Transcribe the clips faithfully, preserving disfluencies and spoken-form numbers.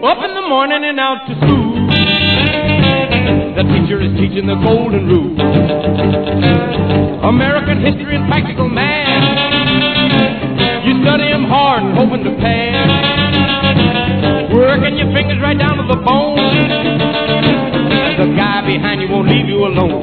Up in the morning and out to school. The teacher is teaching the golden rule. American history and practical math. You study them hard and hoping to pass. Working your fingers right down to the bone. The guy behind you won't leave you alone.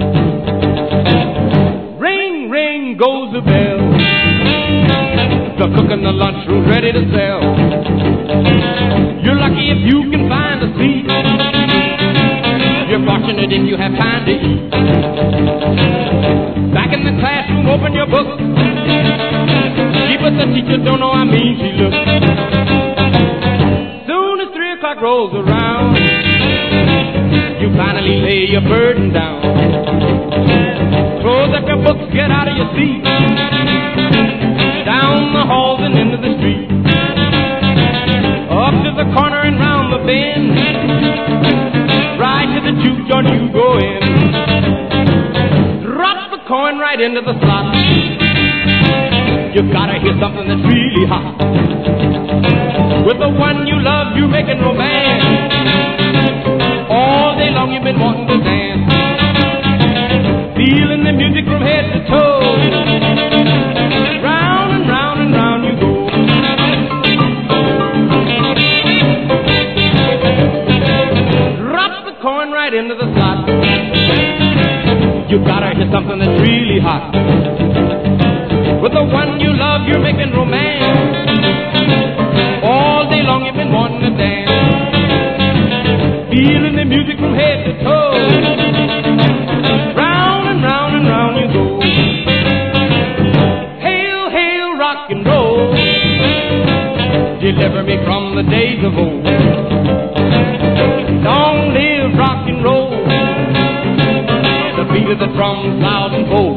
Ring, ring goes the bell. The cook in the lunchroom ready to sell. You're lucky if you can find a seat. You're fortunate if you have time to eat. Back in the classroom, open your book. Gee, but the teacher don't know how mean she looks. Soon as three o'clock rolls around, you finally lay your burden down. Close up your books, get out of your seat. Down the halls and into the street. Up to the corner and round the bend. Right to the juke joint you go in. Drop the coin right into the slot. You gotta hear something that's really hot. With the one you love, you're making romance. All day long you've been wanting to dance. Feeling the music from head to toe. Round and round and round you go. Drop the coin right into the slot. You gotta hear something that's really hot. With the one you love, you're making romance. All day long you've been wanting to dance. Feeling the music from head to toe. Round and round and round you go. Hail, hail, rock and roll. Deliver me from the days of old. Long live rock and roll. The beat of the drums loud and bold.